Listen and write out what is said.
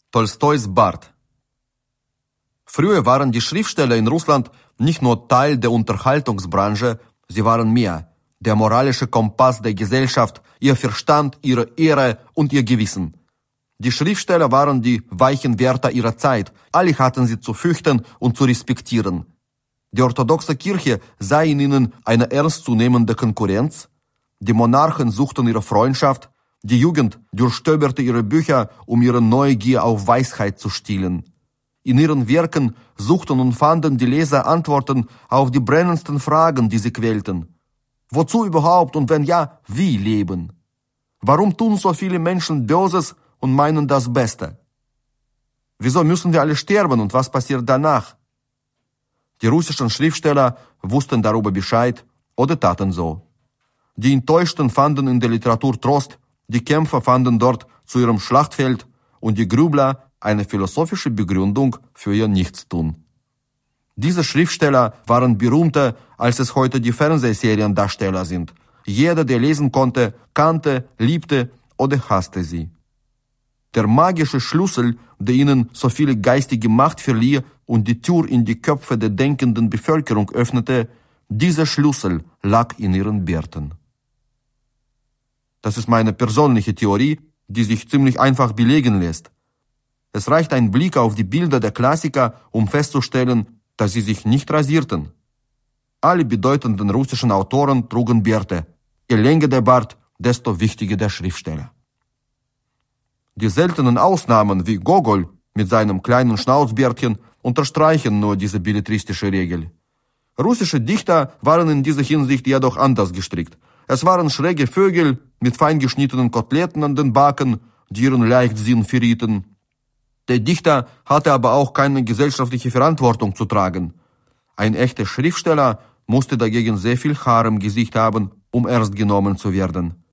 Tolstois Bart. Früher waren die Schriftsteller in Russland nicht nur Teil der Unterhaltungsbranche, sie waren mehr: der moralische Kompass der Gesellschaft, ihr Verstand, ihre Ehre und ihr Gewissen. Die Schriftsteller waren die weichen Wärter ihrer Zeit, alle hatten sie zu fürchten und zu respektieren. Die orthodoxe Kirche sah in ihnen eine ernstzunehmende Konkurrenz, die Monarchen suchten ihre Freundschaft, die Jugend durchstöberte ihre Bücher, um ihre Neugier auf Weisheit zu stillen. In ihren Werken suchten und fanden die Leser Antworten auf die brennendsten Fragen, die sie quälten. Wozu überhaupt und wenn ja, wie leben? Warum tun so viele Menschen Böses und meinen das Beste? Wieso müssen wir alle sterben und was passiert danach? Die russischen Schriftsteller wussten darüber Bescheid oder taten so. Die Enttäuschten fanden in der Literatur Trost, die Kämpfer fanden dort zu ihrem Schlachtfeld und die Grübler eine philosophische Begründung für ihr Nichtstun. Diese Schriftsteller waren berühmter, als es heute die Fernsehseriendarsteller sind. Jeder, der lesen konnte, kannte, liebte oder hasste sie. Der magische Schlüssel, der ihnen so viel geistige Macht verlieh und die Tür in die Köpfe der denkenden Bevölkerung öffnete, dieser Schlüssel lag in ihren Bärten. Das ist meine persönliche Theorie, die sich ziemlich einfach belegen lässt. Es reicht ein Blick auf die Bilder der Klassiker, um festzustellen, dass sie sich nicht rasierten. Alle bedeutenden russischen Autoren trugen Bärte. Je länger der Bart, desto wichtiger der Schriftsteller. Die seltenen Ausnahmen wie Gogol mit seinem kleinen Schnauzbärtchen unterstreichen nur diese belletristische Regel. Russische Dichter waren in dieser Hinsicht jedoch anders gestrickt. Es waren schräge Vögel mit fein geschnittenen Koteletten an den Backen, die ihren Leichtsinn verrieten. Der Dichter hatte aber auch keine gesellschaftliche Verantwortung zu tragen. Ein echter Schriftsteller musste dagegen sehr viel Haar im Gesicht haben, um ernst genommen zu werden.